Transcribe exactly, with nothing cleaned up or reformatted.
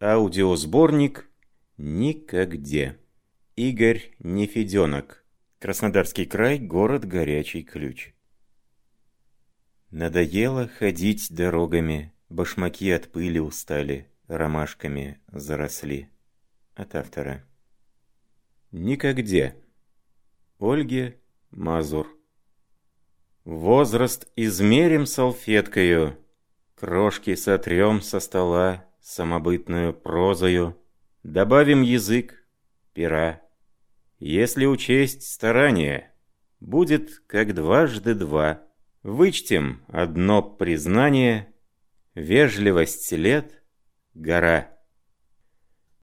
Аудиосборник «Никогде». Игорь Нефеденок. Краснодарский край, город Горячий Ключ. Надоело ходить дорогами, башмаки от пыли устали, ромашками заросли. От автора. Никогде. Ольге Мазур. Возраст измерим салфеткою, крошки сотрем со стола самобытную прозою, добавим язык, пера. Если учесть старание, будет как дважды два. Вычтем одно признание, вежливость лет — гора.